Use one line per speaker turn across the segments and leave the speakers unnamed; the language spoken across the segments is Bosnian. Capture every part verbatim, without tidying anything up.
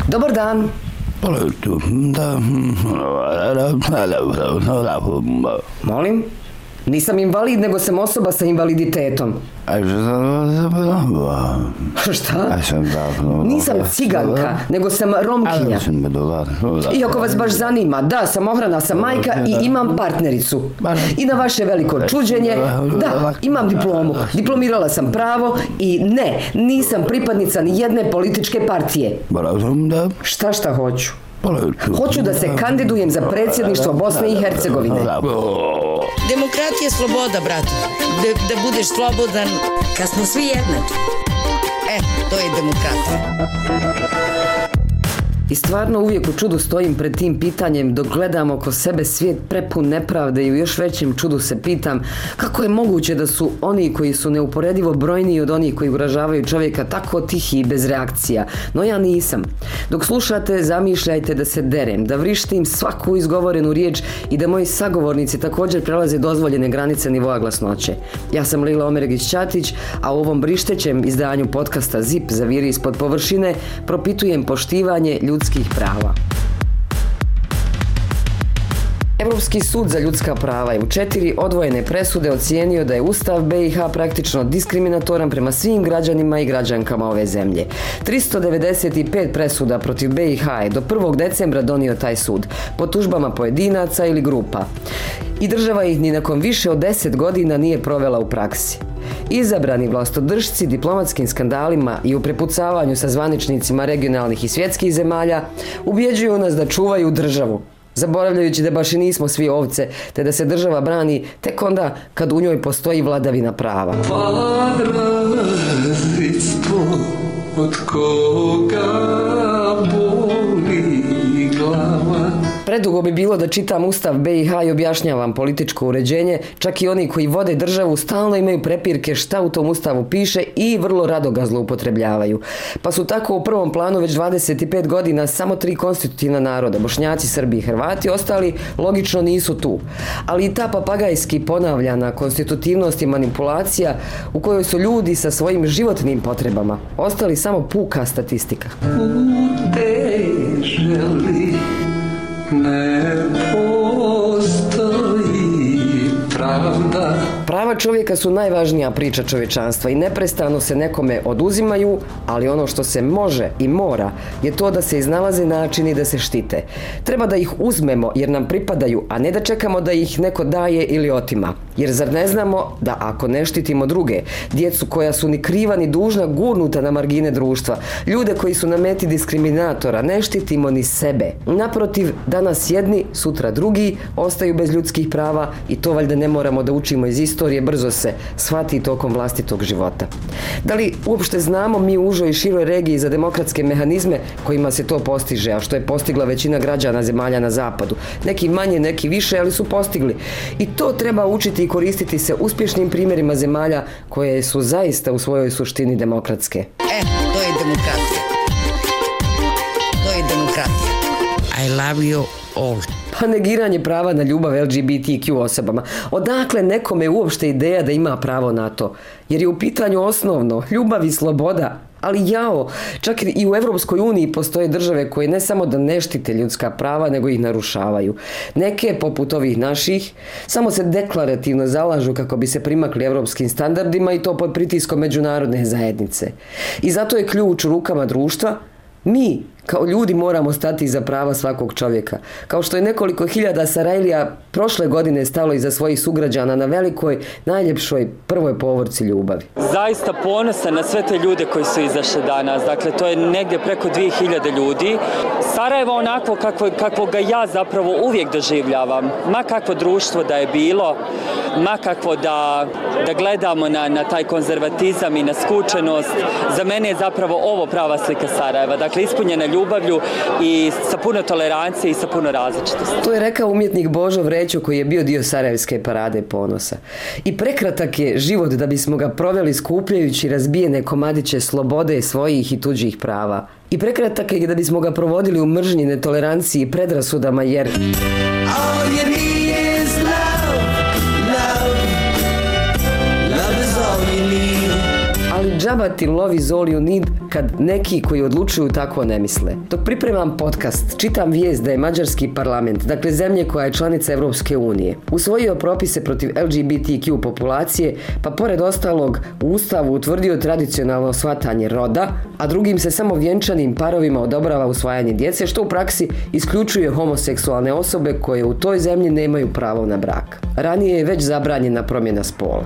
Dobar dan. Molim? Nisam invalid, nego sam osoba sa invaliditetom. Šta? Nisam ciganka, nego sam Romkinja. Iako vas baš zanima, da, samohrana sam majka i imam partnericu. I na vaše veliko čuđenje, da, imam diplomu. Diplomirala sam pravo i ne, nisam pripadnica ni jedne političke partije. Šta šta hoću? Hoću da se kandidujem za predsjedništvo Bosne i Hercegovine.
Demokratija je sloboda, brate. Da, da budeš slobodan kad smo svi jednaki. E, to je demokratija.
I stvarno uvijek u čudu stojim pred tim pitanjem dok gledam oko sebe svijet prepun nepravde i u još većem čudu se pitam kako je moguće da su oni koji su neuporedivo brojniji od onih koji ugrožavaju čovjeka tako tihi i bez reakcija. No ja nisam. Dok slušate, zamišljajte da se derem, da vrištim svaku izgovorenu riječ i da moji sagovornici također prelaze dozvoljene granice nivoa glasnoće. Ja sam Lila Omeregić-Ćatić, a u ovom brištećem izdanju podcasta Zip zaviri ispod površine propitujem poštivanje ljudskih prava. Europski sud za ljudska prava je u četiri odvojene presude ocijenio da je Ustav B i H praktično diskriminatoran prema svim građanima i građankama ove zemlje. tristo devedeset pet presuda protiv B i H je do prvog decembra donio taj sud, po tužbama pojedinaca ili grupa. I država ih ni nakon više od deset godina nije provela u praksi. Izabrani vlastodržci diplomatskim skandalima i u prepucavanju sa zvaničnicima regionalnih i svjetskih zemalja ubjeđuju nas da čuvaju državu, zaboravljajući da baš i nismo svi ovce, te da se država brani tek onda kad u njoj postoji vladavina prava. Od koga boli glava. Predugo bi bilo da čitam Ustav B i H i objašnjavam političko uređenje, čak i oni koji vode državu stalno imaju prepirke šta u tom Ustavu piše i vrlo rado ga zloupotrebljavaju. Pa su tako u prvom planu već dvadeset pet godina samo tri konstitutivna naroda, Bošnjaci, Srbi i Hrvati, ostali logično nisu tu. Ali i ta papagajski ponavljana konstitutivnost i manipulacija u kojoj su ljudi sa svojim životnim potrebama ostali samo puka statistika. Ne postoji pravda. Prava čovjeka su najvažnija priča čovječanstva i neprestano se nekome oduzimaju, ali ono što se može i mora je to da se iznalaze načini da se štite. Treba da ih uzmemo jer nam pripadaju, a ne da čekamo da ih neko daje ili otima. Jer zar ne znamo da ako ne štitimo druge, djecu koja su ni kriva ni dužna gurnuta na margine društva, ljude koji su na meti diskriminatora, ne štitimo ni sebe. Naprotiv, danas jedni, sutra drugi ostaju bez ljudskih prava i to valjda ne moramo da učimo iz istorije, brzo se shvati tokom vlastitog života. Da li uopšte znamo mi u užoj i široj regiji za demokratske mehanizme kojima se to postiže, a što je postigla većina građana zemalja na zapadu? Neki manje, neki više, ali su postigli. I to treba učiti i koristiti se uspješnim primjerima zemalja koje su zaista u svojoj suštini demokratske.
E, to je demokratija. To je demokratija. I love you all.
Pa negiranje prava na ljubav L G B T Q osobama. Odakle nekome uopšte ideja da ima pravo na to? Jer je u pitanju osnovno ljubav i sloboda. Ali jao, čak i u Europskoj uniji postoje države koje ne samo da ne štite ljudska prava, nego ih narušavaju. Neke, poput ovih naših, samo se deklarativno zalažu kako bi se primakli europskim standardima i to pod pritiskom međunarodne zajednice. I zato je ključ u rukama društva. Mi, kao ljudi, moramo stati iza prava svakog čovjeka. Kao što je nekoliko hiljada Sarajlija prošle godine stalo iza svojih sugrađana na velikoj, najljepšoj prvoj povorci ljubavi.
Zaista ponosan na sve te ljude koji su izašli danas. Dakle, to je negdje preko dvije hiljade ljudi. Sarajevo onako kako, kako ga ja zapravo uvijek doživljavam. Ma kakvo društvo da je bilo, ma kakvo da, da gledamo na, na taj konzervatizam i na skučenost. Za mene je zapravo ovo prava slika Sarajeva. Dakle, ispunjena ljubavlju i sa puno tolerancije i sa puno različitosti.
To je rekao umjetnik Božo Vrećo koji je bio dio Sarajevske parade ponosa. I prekratak je život da bismo ga proveli skupljajući razbijene komadiće slobode svojih i tuđih prava. I prekratak je da bismo ga provodili u mržnji, netoleranciji i predrasudama jer... All you need is love, love, love is all you need. Ali Džaba ti lovi all you need kad neki koji odlučuju tako ne misle. Dok pripremam podcast, čitam vijest da je mađarski parlament, dakle zemlje koja je članica Europske unije, usvojio propise protiv L G B T Q populacije, pa pored ostalog u Ustavu utvrdio tradicionalno shvatanje roda, a drugim se samo vjenčanim parovima odobrava usvajanje djece, što u praksi isključuje homoseksualne osobe koje u toj zemlji nemaju pravo na brak. Ranije je već zabranjena promjena spola.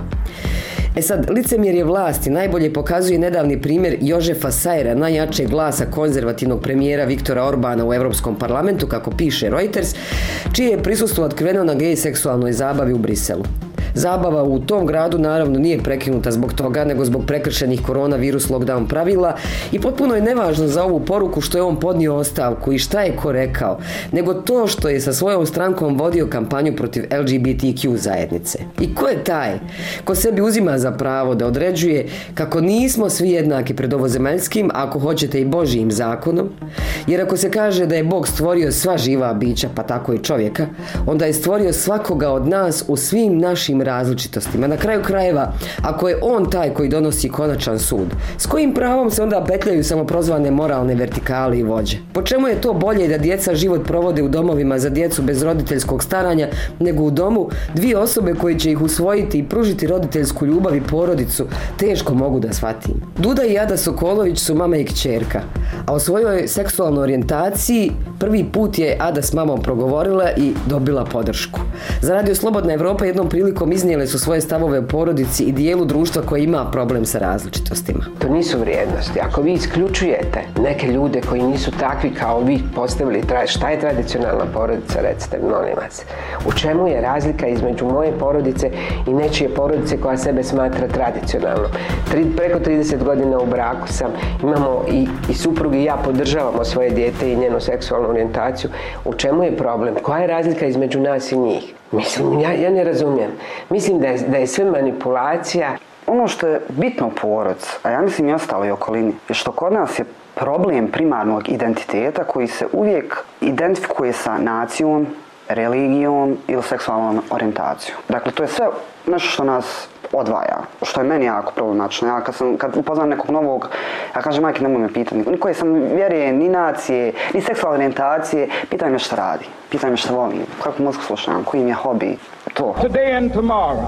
E sad, licemjerje vlasti najbolje pokazuje nedavni primjer Jožefa Sajera, najjačeg glasa konzervativnog premijera Viktora Orbana u Europskom parlamentu, kako piše Reuters, čije je prisustvo otkriveno na gej seksualnoj zabavi u Briselu. Zabava u tom gradu naravno nije prekinuta zbog toga, nego zbog prekršenih koronavirus lockdown pravila i potpuno je nevažno za ovu poruku što je on podnio ostavku i šta je ko rekao, nego to što je sa svojom strankom vodio kampanju protiv L G B T Q zajednice. I ko je taj ko sebi uzima za pravo da određuje kako nismo svi jednaki pred ovozemaljskim, ako hoćete i Božijim zakonom, jer ako se kaže da je Bog stvorio sva živa bića, pa tako i čovjeka, onda je stvorio svakoga od nas u svim našim različitostima. Na kraju krajeva, ako je on taj koji donosi konačan sud, s kojim pravom se onda petljaju samoprozvane moralne vertikali i vođe? Po čemu je to bolje da djeca život provode u domovima za djecu bez roditeljskog staranja, nego u domu dvije osobe koje će ih usvojiti i pružiti roditeljsku ljubav i porodicu, teško mogu da shvatim. Duda i Ada Sokolović su mama i kćerka, a o svojoj seksualnoj orijentaciji prvi put je Ada s mamom progovorila i dobila podršku. Za Radio Slobodna Evropa jednom prilikom iznijele su svoje stavove o porodici i dijelu društva koje ima problem sa različitostima.
To nisu vrijednosti. Ako vi isključujete neke ljude koji nisu takvi kao vi postavili, šta je tradicionalna porodica, recite, molim vas. U čemu je razlika između moje porodice i nečije porodice koja sebe smatra tradicionalnom? Tri, preko trideset godina u braku sam, imamo i, i suprug i ja podržavamo svoje dijete i njenu seksualnu orijentaciju. U čemu je problem? Koja je razlika između nas i njih? Mislim, ja, ja ne razumijem. Mislim da je, da je sve manipulacija.
Ono što je bitno u porodici, a ja mislim i ostaloj okolini, je što kod nas je problem primarnog identiteta koji se uvijek identifikuje sa nacijom, religijom ili seksualnom orijentacijom. Dakle, to je sve nešto što nas odvaja, što je meni jako problematično. Ja kad, sam, kad upoznam nekog novog, ja kažem, majke, nemoj me pitati, ni koje sam vjeruje, ni nacije, ni seksualne orijentacije, pitaj me šta radi, pitaj me šta volim, kakvu muziku slušam, koji im je hobi, to.
Today and tomorrow,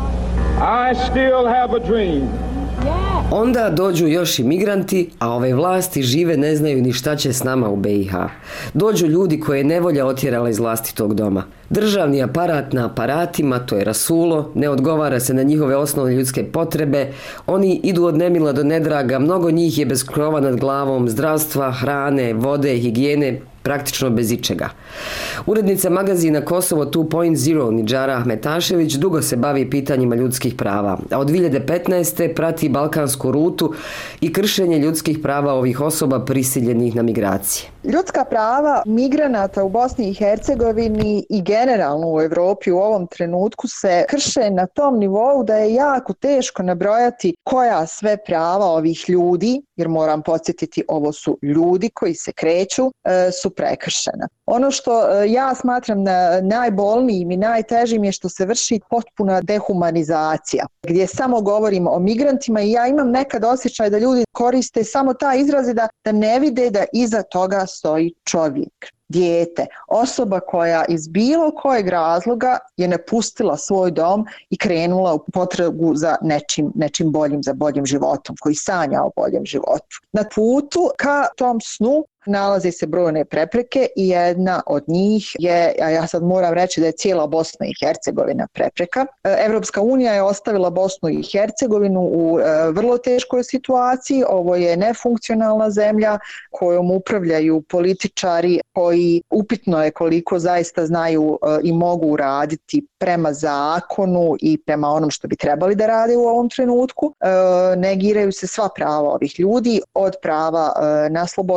I still have a dream.
Onda dođu još i migranti, a ove vlasti žive ne znaju ni šta će s nama u B i H. Dođu ljudi koje je nevolja otjerala iz vlastitog doma. Državni aparat na aparatima, to je rasulo, ne odgovara se na njihove osnovne ljudske potrebe, oni idu od nemila do nedraga, mnogo njih je bez krova nad glavom, zdravstva, hrane, vode, higijene, praktično bez ičega. Urednica magazina Kosovo two point zero Nidžara Ahmetašević dugo se bavi pitanjima ljudskih prava, a od dvije hiljade petnaeste. prati balkansku rutu i kršenje ljudskih prava ovih osoba prisiljenih na migracije.
Ljudska prava migranata u Bosni i Hercegovini i generalno u Europi u ovom trenutku se krše na tom nivou da je jako teško nabrojati koja sve prava ovih ljudi, jer moram podsjetiti, ovo su ljudi koji se kreću, su prekršena. Ono što ja smatram najbolnijim i najtežim je što se vrši potpuna dehumanizacija, gdje samo govorimo o migrantima i ja imam nekad osjećaj da ljudi koriste samo taj izraz da, da ne vide da iza toga stoji čovjek, dijete, osoba koja iz bilo kojeg razloga je napustila svoj dom i krenula u potragu za nečim, nečim boljim, za boljim životom, koji sanja o boljem životu. Na putu ka tom snu nalaze se brojne prepreke i jedna od njih je, a ja sad moram reći da je cijela Bosna i Hercegovina prepreka. Evropska unija je ostavila Bosnu i Hercegovinu u vrlo teškoj situaciji. Ovo je nefunkcionalna zemlja kojom upravljaju političari koji upitno je koliko zaista znaju i mogu raditi prema zakonu i prema onom što bi trebali da rade u ovom trenutku. Negiraju se sva prava ovih ljudi, od prava na slobodu kretanja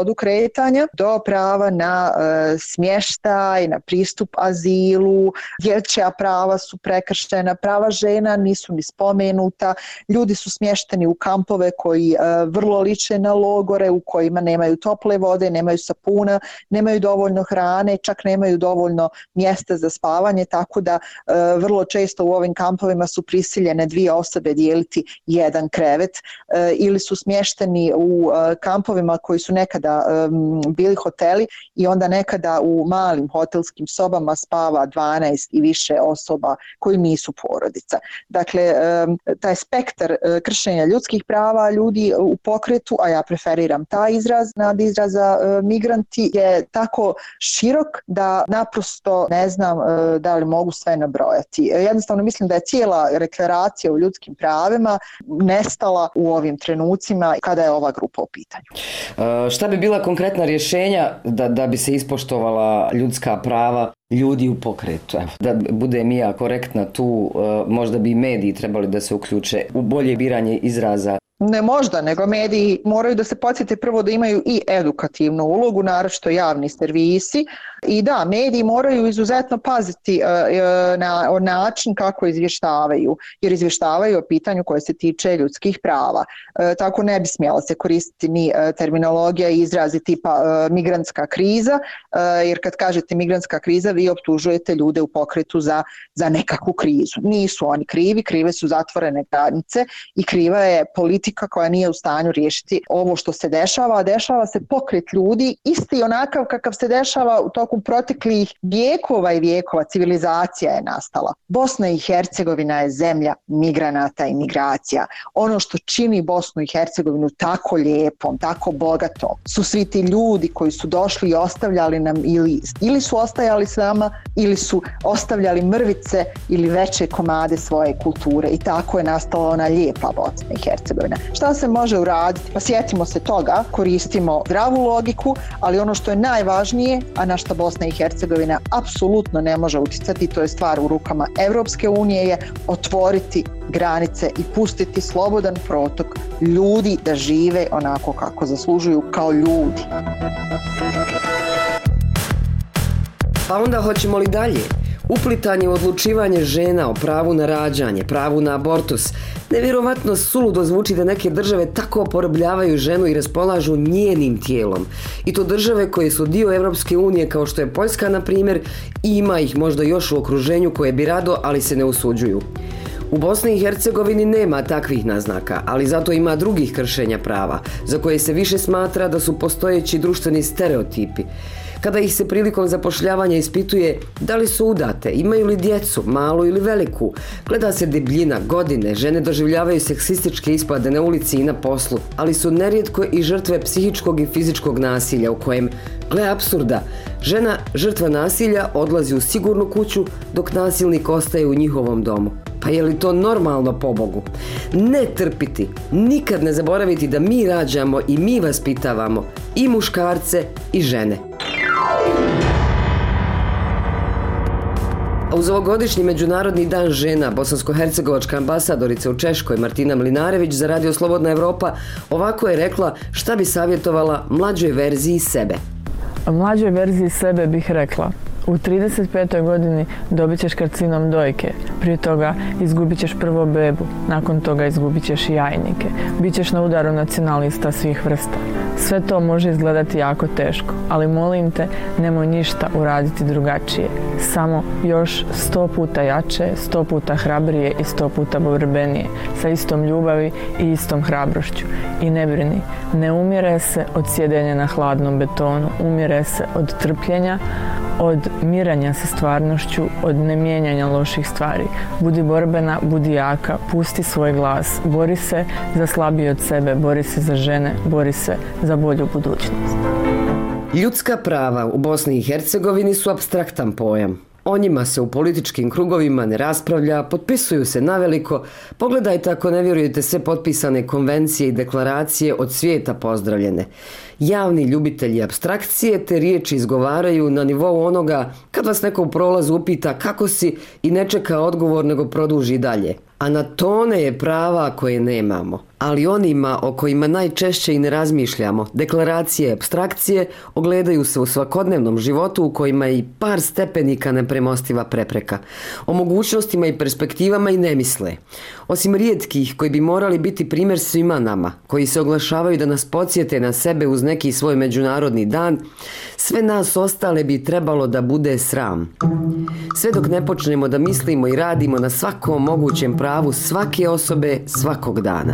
kretanja do prava na e, smještaj, na pristup azilu, dječja prava su prekršena, prava žena nisu ni spomenuta, ljudi su smješteni u kampove koji e, vrlo liče na logore, u kojima nemaju tople vode, nemaju sapuna, nemaju dovoljno hrane, čak nemaju dovoljno mjesta za spavanje, tako da e, vrlo često u ovim kampovima su prisiljene dvije osobe dijeliti jedan krevet e, ili su smješteni u e, kampovima koji su nekada e, bili hoteli i onda nekada u malim hotelskim sobama spava dvanaest i više osoba koji nisu porodica. Dakle, e, taj spektar e, kršenja ljudskih prava ljudi u pokretu, a ja preferiram taj izraz nad izraza e, migranti, je tako širok da naprosto ne znam e, da li mogu sve nabrojati. Jednostavno mislim da je cijela deklaracija o ljudskim pravima nestala u ovim trenucima kada je ova grupa u pitanju.
E, šta bi bila konkretna rješenja da, da bi se ispoštovala ljudska prava ljudi u pokretu? Evo, da budem i ja korektna tu, e, možda bi i mediji trebali da se uključe u bolje biranje izraza.
Ne možda, nego mediji moraju da se podsjete prvo da imaju i edukativnu ulogu, naročito javni servisi. I da, mediji moraju izuzetno paziti uh, na način kako izvještavaju, jer izvještavaju o pitanju koje se tiče ljudskih prava. Uh, tako ne bi smjela se koristiti ni uh, terminologija i izrazi tipa uh, migrantska kriza, uh, jer kad kažete migrantska kriza vi optužujete ljude u pokretu za, za nekakvu krizu. Nisu oni krivi, krive su zatvorene granice i kriva je politika koja nije u stanju riješiti ovo što se dešava, a dešava se pokret ljudi isti onakav kakav se dešava u toku proteklih vijekova i vijekova. Civilizacija je nastala. Bosna i Hercegovina je zemlja migranata i migracija. Ono što čini Bosnu i Hercegovinu tako lijepom, tako bogatom, su svi ti ljudi koji su došli i ostavljali nam ili, ili su ostajali s nama ili su ostavljali mrvice ili veće komade svoje kulture i tako je nastala ona lijepa Bosna i Hercegovina. Šta se može uraditi? Pa sjetimo se toga, koristimo zdravu logiku, ali ono što je najvažnije, a na što Bosna i Hercegovina apsolutno ne može utjecati, to je stvar u rukama Evropske unije, je otvoriti granice i pustiti slobodan protok ljudi da žive onako kako zaslužuju kao ljudi.
Pa onda hoćemo li dalje? Uplitanje u odlučivanje žena o pravu na rađanje, pravu na abortus. Nevjerovatno suludo zvuči da neke države tako porobljavaju ženu i raspolažu njenim tijelom. I to države koje su dio Evropske unije kao što je Poljska na primjer, i ima ih možda još u okruženju koje bi rado, ali se ne usuđuju. U Bosni i Hercegovini nema takvih naznaka, ali zato ima drugih kršenja prava, za koje se više smatra da su postojeći društveni stereotipi. Kada ih se prilikom zapošljavanja ispituje da li su udate, imaju li djecu, malu ili veliku, gleda se debljina, godine, žene doživljavaju seksističke ispade na ulici i na poslu, ali su nerijetko i žrtve psihičkog i fizičkog nasilja u kojem, gle apsurda, žena žrtva nasilja odlazi u sigurnu kuću dok nasilnik ostaje u njihovom domu. Pa je li to normalno, pobogu? Ne trpiti, nikad ne zaboraviti da mi rađamo i mi vaspitavamo i muškarce i žene. A uz ovogodišnji Međunarodni dan žena, bosansko-hercegovačka ambasadorica u Češkoj Martina Mlinarević za Radio Slobodna Evropa ovako je rekla šta bi savjetovala mlađoj verziji sebe.
Mlađoj verziji sebe bih rekla: u trideset petoj godini dobit ćeš karcinom dojke, prije toga izgubit ćeš prvo bebu, nakon toga izgubit ćeš i jajnike, bit ćeš na udaru nacionalista svih vrsta. Sve to može izgledati jako teško, ali molim te, nemoj ništa uraditi drugačije. Samo još sto puta jače, sto puta hrabrije i sto puta borbenije, sa istom ljubavi i istom hrabrošću. I ne brini, ne umire se od sjedenja na hladnom betonu, umire se od trpljenja, od miranja sa stvarnošću, od nemijenjanja loših stvari. Budi borbena, budi jaka, pusti svoj glas, bori se za slabiji od sebe, bori se za žene, bori se za bolju budućnost.
Ljudska prava u Bosni i Hercegovini su apstraktan pojam. O njima se u političkim krugovima ne raspravlja, potpisuju se naveliko. Pogledajte ako ne vjerujete sve potpisane konvencije i deklaracije od svijeta pozdravljene. javni ljubitelji apstrakcije te riječi izgovaraju na nivou onoga kad vas neko u prolazu upita kako si i ne čeka odgovor nego produži dalje. A na tone je prava koje nemamo. Ali onima o kojima najčešće i ne razmišljamo, deklaracije i apstrakcije ogledaju se u svakodnevnom životu u kojima je i par stepenika nepremostiva prepreka. O mogućnostima i perspektivama i ne misle. Osim rijetkih koji bi morali biti primjer svima nama, koji se oglašavaju da nas podsjete na sebe uz neki svoj međunarodni dan, sve nas ostale bi trebalo da bude sram. Sve dok ne počnemo da mislimo i radimo na svakom mogućem pravu svake osobe svakog dana.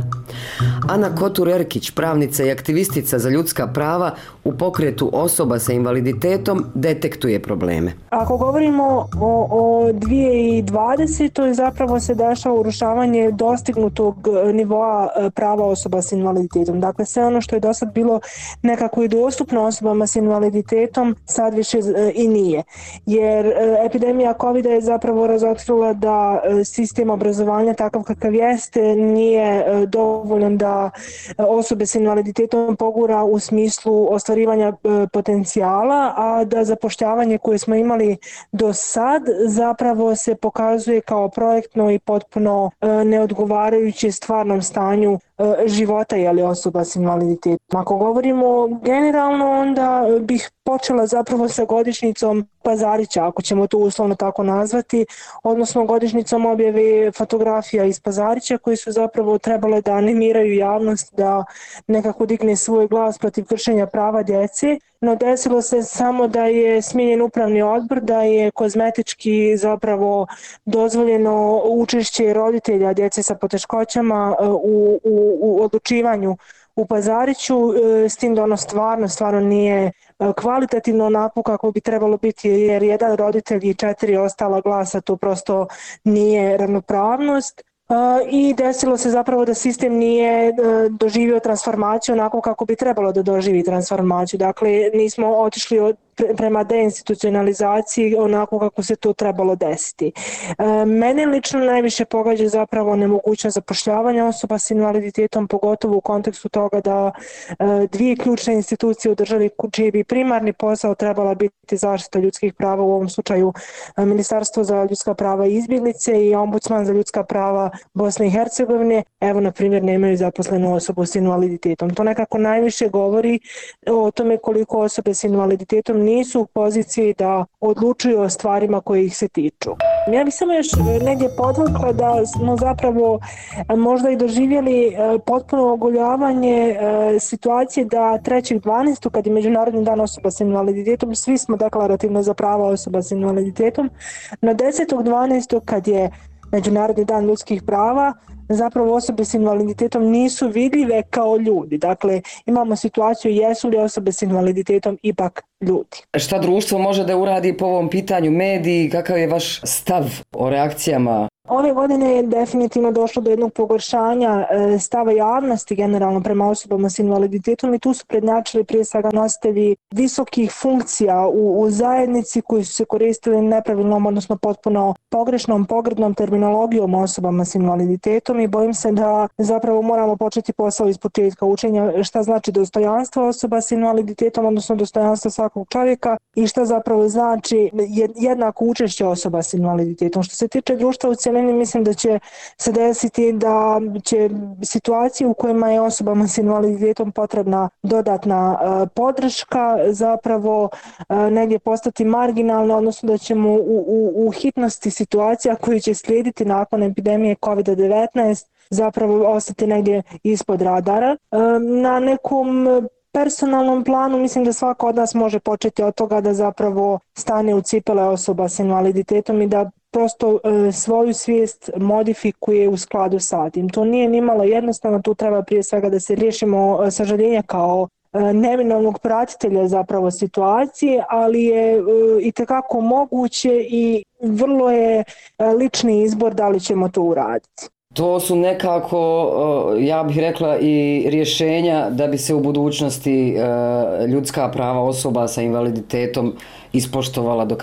Ana Kotur-Erkić, pravnica i aktivistica za ljudska prava u pokretu osoba sa invaliditetom, detektuje probleme.
Ako govorimo o, o dvije tisuće dvadesetoj zapravo se dešava urušavanje dostignutog nivoa prava osoba s invaliditetom. Dakle, sve ono što je do sad bilo nekako i dostupno osobama s invaliditetom sad više i nije. Jer epidemija kovida je zapravo razotkrila da sistem obrazovanja takav kakav jeste nije dovoljan da osobe s invaliditetom pogura u smislu ostvarivanja potencijala, a da zapošljavanje koje smo imali do sad zapravo se pokazuje kao projektno i potpuno neodgovarajuće stvarnom stanju života jeli, osoba s invaliditetom. Ako govorimo generalno, onda bih počela zapravo sa godišnjicom Pazarića, ako ćemo to uslovno tako nazvati, odnosno godišnjicom objave fotografija iz Pazarića koji su zapravo trebale da animiraju javnost da nekako digne svoj glas protiv kršenja prava djece. No desilo se samo da je smijenjen upravni odbor, da je kozmetički zapravo dozvoljeno učešće roditelja djece sa poteškoćama u, u, u odlučivanju u Pazariću, s tim da ono stvarno, stvarno nije kvalitativno onako kako bi trebalo biti, jer jedan roditelj i četiri ostala glasa, to prosto nije ravnopravnost. I desilo se zapravo da sistem nije doživio transformaciju onako kako bi trebalo da doživi transformaciju. Dakle, nismo otišli od prema deinstitucionalizaciji onako kako se to trebalo desiti. Mene lično najviše pogađa zapravo nemogućnost zapošljavanja osoba s invaliditetom, pogotovo u kontekstu toga da dvije ključne institucije u državi čiji bi primarni posao trebala biti zaštita ljudskih prava, u ovom slučaju Ministarstvo za ljudska prava i izbjeglice i Ombudsman za ljudska prava Bosne i Hercegovine, evo na primjer nemaju zaposlenu osobu s invaliditetom. To nekako najviše govori o tome koliko osobe s invaliditetom nisu u poziciji da odlučuju o stvarima koje ih se tiču. Ja bih samo još negdje podvukla da smo zapravo možda i doživjeli potpuno ogoljavanje situacije da trećeg dvanaestog kad je Međunarodni dan osoba s invaliditetom, svi smo deklarativno za prava osoba s invaliditetom, na desetog dvanaestog kad je Međunarodni dan ljudskih prava, zapravo osobe s invaliditetom nisu vidljive kao ljudi. Dakle, imamo situaciju jesu li osobe s invaliditetom ipak ljudi.
Šta društvo može da uradi po ovom pitanju, mediji, kakav je vaš stav o reakcijama?
Ove godine je definitivno došlo do jednog pogoršanja stava javnosti generalno prema osobama s invaliditetom i tu su prednjačili prije svega nositelji visokih funkcija u, u zajednici koji su se koristili nepravilnom, odnosno potpuno pogrešnom, pogrdnom terminologijom osobama s invaliditetom i bojim se da zapravo moramo početi posao iz početka učenja šta znači dostojanstvo osoba s invaliditetom, odnosno dostojanstvo svakog čovjeka i šta zapravo znači jednako učešće osoba s invaliditetom. Što se tiče društva u cijelini, mislim da će se desiti da će situacije u kojima je osobama s invaliditetom potrebna dodatna uh, podrška zapravo uh, negdje postati marginalne, odnosno da ćemo u, u, u hitnosti situacija koji će slijediti nakon epidemije kovid devetnaest zapravo ostati negdje ispod radara. Uh, na nekom personalnom planu mislim da svako od nas može početi od toga da zapravo stane u cipele osoba s invaliditetom i da prosto e, svoju svijest modifikuje u skladu sa tim. To nije nimalo jednostavno, tu treba prije svega da se riješimo e, sažaljenja kao e, neminovnog pratitelja zapravo situacije, ali je e, itekako moguće i vrlo je e, lični izbor da li ćemo to uraditi.
To su nekako, ja bih rekla, i rješenja da bi se u budućnosti ljudska prava osoba sa invaliditetom ispoštovala do kraja.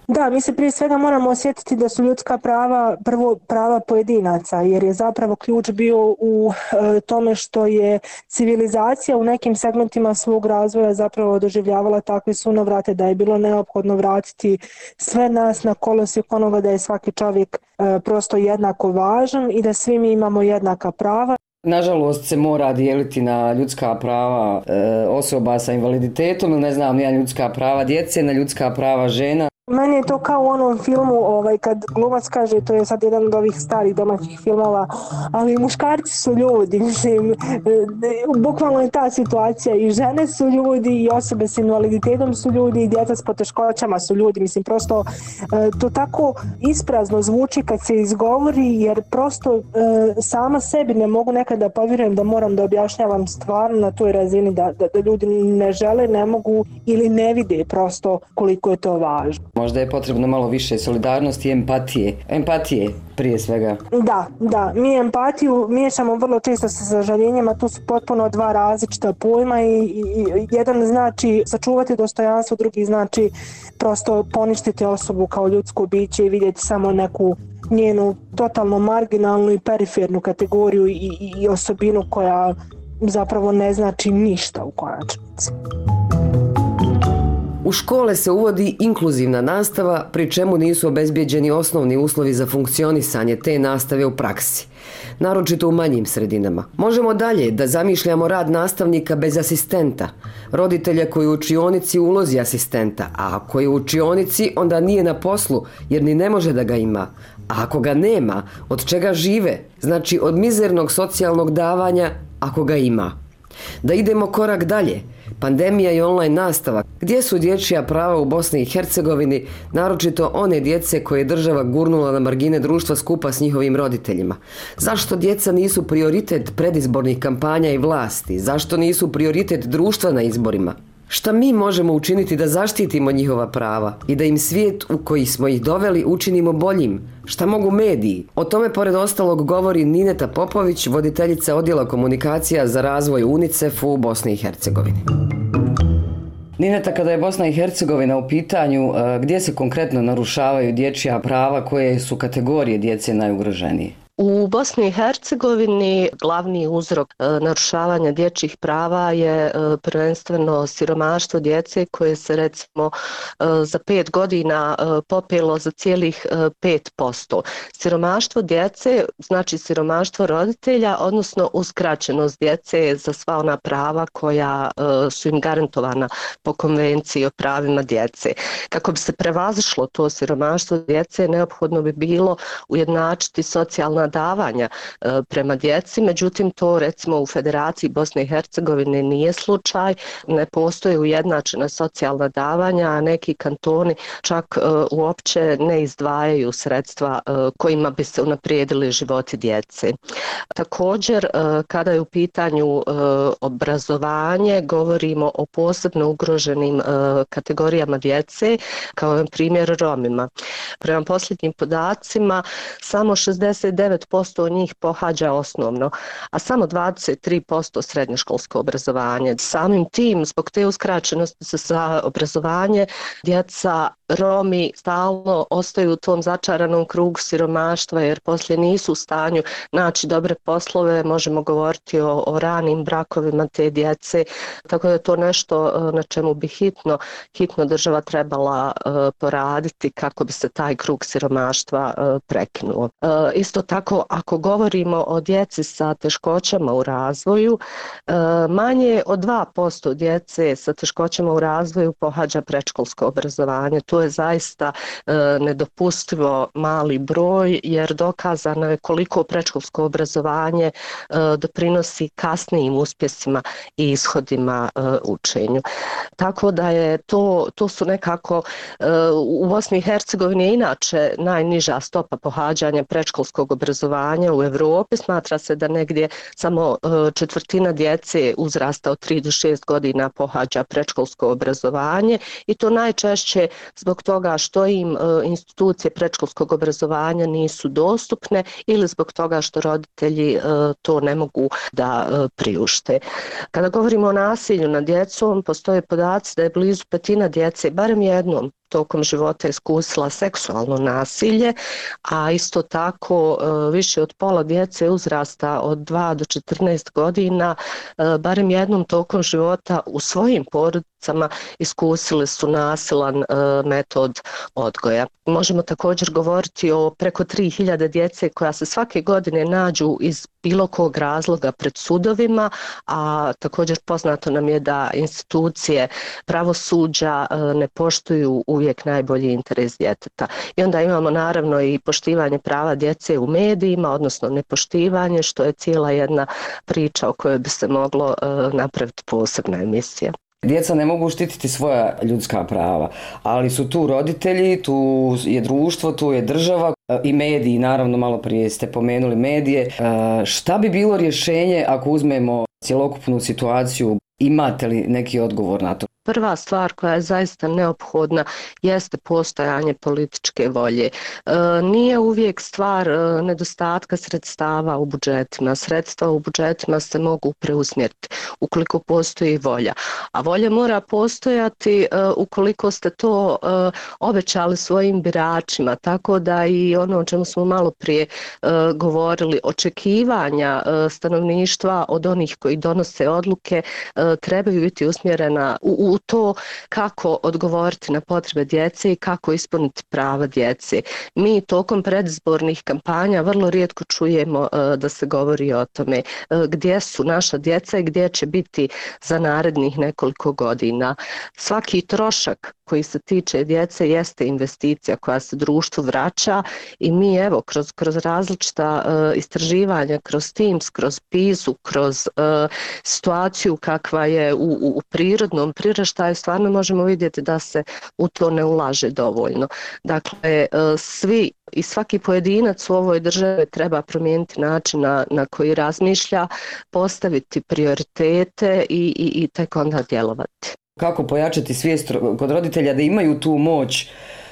Da, mi se prije svega moramo osjetiti da su ljudska prava prvo prava pojedinaca, jer je zapravo ključ bio u e, tome što je civilizacija u nekim segmentima svog razvoja zapravo doživljavala takve sunovrate da je bilo neophodno vratiti sve nas na kolosijek onoga da je svaki čovjek e, prosto jednako važan i da svi mi imamo jednaka prava.
Nažalost se mora dijeliti na ljudska prava e, osoba sa invaliditetom, ne znam, na ljudska prava djece, na ljudska prava žena.
Meni je to kao u onom filmu ovaj, kad glumac kaže, to je sad jedan od ovih starih domaćih filmova, ali muškarci su ljudi, mislim, bukvalno je ta situacija, i žene su ljudi, i osobe s invaliditetom su ljudi, i djeca s poteškoćama su ljudi, mislim, prosto to tako isprazno zvuči kad se izgovori, jer prosto sama sebi ne mogu nekada da povjerujem da moram da objašnjavam stvarno na toj razini da, da, da ljudi ne žele, ne mogu ili ne vide prosto koliko je to važno.
Možda je potrebno malo više solidarnosti i empatije. Empatije prije svega.
Da, da. Mi empatiju miješamo vrlo često sa sažaljenjem, a tu su potpuno dva različita pojma i, i, i jedan znači sačuvati dostojanstvo, drugi znači prosto poništiti osobu kao ljudsko biće i vidjeti samo neku njenu totalno marginalnu i perifernu kategoriju i, i, i osobinu koja zapravo ne znači ništa u konačnici.
U škole se uvodi inkluzivna nastava, pri čemu nisu obezbijeđeni osnovni uslovi za funkcionisanje te nastave u praksi, naročito u manjim sredinama. Možemo dalje da zamišljamo rad nastavnika bez asistenta, roditelja koji u učionici u ulozi asistenta, a koji u učionici onda nije na poslu jer ni ne može da ga ima. A ako ga nema, od čega žive? Znači od mizernog socijalnog davanja ako ga ima. Da idemo korak dalje. Pandemija i online nastava. Gdje su dječja prava u Bosni i Hercegovini, naročito one djece koje je država gurnula na margine društva skupa s njihovim roditeljima? Zašto djeca nisu prioritet predizbornih kampanja i vlasti? Zašto nisu prioritet društva na izborima? Šta mi možemo učiniti da zaštitimo njihova prava i da im svijet u koji smo ih doveli učinimo boljim? Šta mogu mediji? O tome pored ostalog govori Nineta Popović, voditeljica odjela komunikacija za razvoj UNICEF u Bosni i Hercegovini. Nineta, kada je Bosna i Hercegovina u pitanju, gdje se konkretno narušavaju dječja prava, koje su kategorije djece najugroženije?
U Bosni i Hercegovini glavni uzrok e, narušavanja dječjih prava je e, prvenstveno siromaštvo djece koje se recimo e, za pet godina e, popelo za cijelih e, pet posto. Siromaštvo djece znači siromaštvo roditelja, odnosno uskraćenost djece za sva ona prava koja e, su im garantovana po konvenciji o pravima djece. Kako bi se prevazišlo to siromaštvo djece, neophodno bi bilo ujednačiti socijalna davanja e, prema djeci, međutim to recimo u Federaciji Bosne i Hercegovine nije slučaj, ne postoje ujednačena socijalna davanja, a neki kantoni čak e, uopće ne izdvajaju sredstva e, kojima bi se unaprijedili životi djece. Također, e, kada je u pitanju e, obrazovanje, govorimo o posebno ugroženim e, kategorijama djece, kao je primjer Romima. Prema posljednjim podacima, samo šezdeset devet posto njih pohađa osnovno, a samo dvadeset tri posto srednjoškolsko obrazovanje. Samim tim, zbog te uskraćenosti za obrazovanje, djeca Romi stalno ostaju u tom začaranom krugu siromaštva jer poslije nisu u stanju naći dobre poslove, možemo govoriti o, o ranim brakovima te djece, tako da je to nešto na čemu bi hitno, hitno država trebala uh, poraditi kako bi se taj krug siromaštva uh, prekinuo. Uh, isto tako, ako govorimo o djeci sa teškoćama u razvoju, uh, manje od dva posto djece sa teškoćama u razvoju pohađa predškolsko obrazovanje. To je zaista e, nedopustivo mali broj jer dokazano je koliko predškolsko obrazovanje e, doprinosi kasnijim uspjesima i ishodima e, učenju. Tako da je to, to su nekako e, u Bosni i Hercegovini je inače najniža stopa pohađanja predškolskog obrazovanja u Europi. Smatra se da negdje samo e, četvrtina djece uzrasta od tri do šest godina pohađa predškolsko obrazovanje i to najčešće zbog toga što im e, institucije predškolskog obrazovanja nisu dostupne ili zbog toga što roditelji e, to ne mogu da e, priušte. Kada govorimo o nasilju nad djecom, postoje podaci da je blizu petina djece, barem jednom tokom života iskusila seksualno nasilje, a isto tako više od pola djece uzrasta od dva do četrnaest godina barem jednom tokom života u svojim porodicama iskusili su nasilan metod odgoja. Možemo također govoriti o preko tri hiljade djece koja se svake godine nađu iz bilo kog razloga pred sudovima, a također poznato nam je da institucije pravosuđa ne poštuju uvijek najbolji interes djeteta. I onda imamo naravno i poštivanje prava djece u medijima, odnosno nepoštivanje, što je cijela jedna priča o kojoj bi se moglo napraviti posebna emisija.
Djeca ne mogu štititi svoja ljudska prava, ali su tu roditelji, tu je društvo, tu je država i mediji, naravno malo prije ste pomenuli medije. Šta bi bilo rješenje ako uzmemo cjelokupnu situaciju? Imate li neki odgovor na to?
Prva stvar koja je zaista neophodna jeste postojanje političke volje. E, nije uvijek stvar e, nedostatka sredstava u budžetima. Sredstva u budžetima se mogu preusmjeriti ukoliko postoji volja. A volja mora postojati e, ukoliko ste to e, obećali svojim biračima. Tako da i ono o čemu smo malo prije e, govorili, očekivanja e, stanovništva od onih koji donose odluke e, trebaju biti usmjerena u, u u to kako odgovoriti na potrebe djece i kako ispuniti prava djece. Mi tokom predizbornih kampanja vrlo rijetko čujemo uh, da se govori o tome uh, gdje su naša djeca i gdje će biti za narednih nekoliko godina. Svaki trošak koji se tiče djece jeste investicija koja se društvu vraća i mi evo kroz, kroz različita uh, istraživanja, kroz Teams, kroz PISA-u, kroz uh, situaciju kakva je u, u, u prirodnom priraštaju, stvarno možemo vidjeti da se u to ne ulaže dovoljno. Dakle, uh, svi i svaki pojedinac u ovoj državi treba promijeniti način na, na koji razmišlja, postaviti prioritete i, i, i tek onda djelovati.
Kako pojačati svijest kod roditelja da imaju tu moć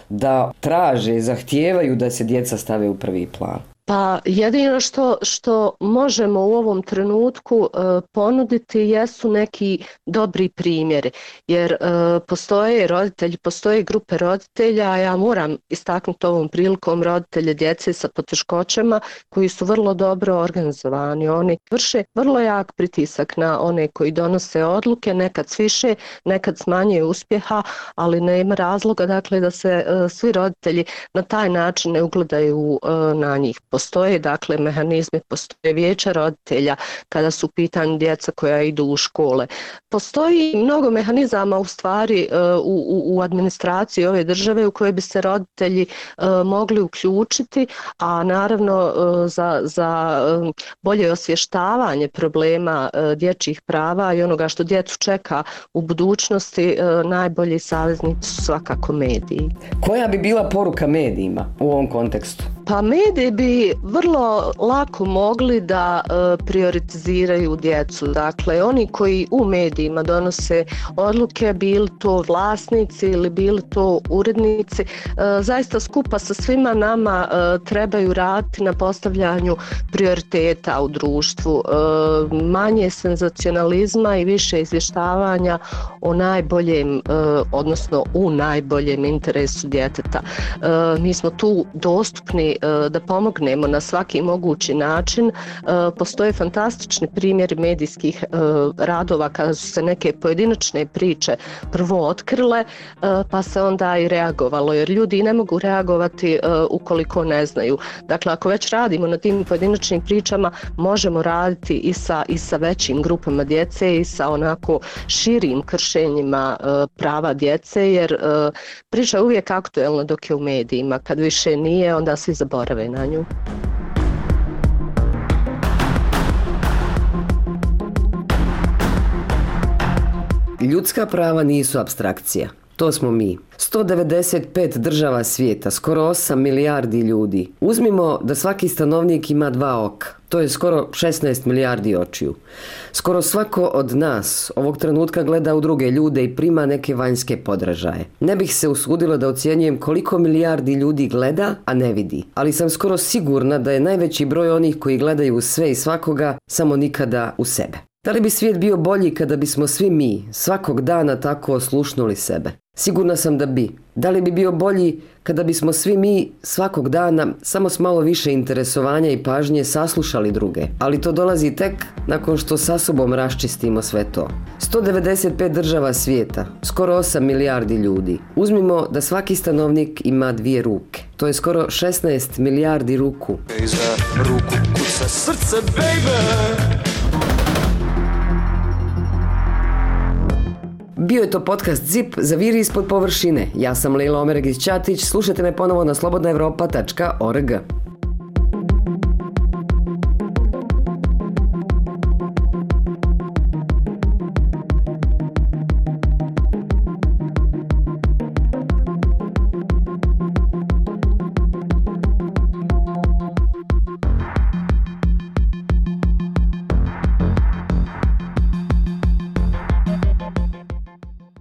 da traže, zahtijevaju da se djeca stave u prvi plan?
Pa jedino što, što možemo u ovom trenutku e, ponuditi jesu neki dobri primjeri, jer e, postoje roditelji, postoje grupe roditelja, a ja moram istaknuti ovom prilikom roditelje djece sa poteškoćama koji su vrlo dobro organizovani. Oni vrše vrlo jak pritisak na one koji donose odluke, nekad s više, nekad s manje uspjeha, ali nema razloga dakle da se e, svi roditelji na taj način ne ugledaju e, na njih. Postoje dakle mehanizmi, postoje vijeća roditelja kada su u pitanju djeca koja idu u škole. Postoji mnogo mehanizama u stvari u, u, u administraciji ove države u koje bi se roditelji uh, mogli uključiti, a naravno uh, za, za uh, bolje osvještavanje problema uh, dječjih prava i onoga što djecu čeka u budućnosti uh, najbolji saveznici su svakako mediji.
Koja bi bila poruka medijima u ovom kontekstu?
Pa mediji bi vrlo lako mogli da e, prioritiziraju djecu. Dakle, oni koji u medijima donose odluke, bili to vlasnici ili bili to urednici, e, zaista skupa sa svima nama e, trebaju raditi na postavljanju prioriteta u društvu. E, manje senzacionalizma i više izvještavanja o najboljem, e, odnosno u najboljem interesu djeteta. E, mi smo tu dostupni da pomognemo na svaki mogući način. Postoje fantastični primjeri medijskih radova kada su se neke pojedinačne priče prvo otkrile, pa se onda i reagovalo, jer ljudi ne mogu reagovati ukoliko ne znaju. Dakle, ako već radimo na tim pojedinačnim pričama, možemo raditi i sa, i sa većim grupama djece i sa onako širim kršenjima prava djece, jer priča je uvijek aktuelna dok je u medijima. Kad više nije, onda svi zaborave na nju.
Ljudska prava nisu apstrakcija. To smo mi. sto devedeset pet država svijeta, skoro osam milijardi ljudi. Uzmimo da svaki stanovnik ima dva oka. To je skoro šesnaest milijardi očiju. Skoro svako od nas ovog trenutka gleda u druge ljude i prima neke vanjske podražaje. Ne bih se usudila da ocjenjujem koliko milijardi ljudi gleda, a ne vidi. Ali sam skoro sigurna da je najveći broj onih koji gledaju sve i svakoga, samo nikada u sebe. Da li bi svijet bio bolji kada bismo svi mi svakog dana tako oslušnuli sebe? Sigurna sam da bi. Da li bi bio bolji kada bismo svi mi svakog dana samo s malo više interesovanja i pažnje saslušali druge? Ali to dolazi tek nakon što sa sobom raščistimo sve to. sto devedeset pet država svijeta, skoro osam milijardi ljudi. Uzmimo da svaki stanovnik ima dvije ruke. To je skoro šesnaest milijardi ruku.
Iza ruku kuca srce, baby.
Bio je to podcast Zip, Zaviri ispod površine. Ja sam Lejla Omeregić-Ćatić, slušajte me ponovo na slobodna evropa tačka org.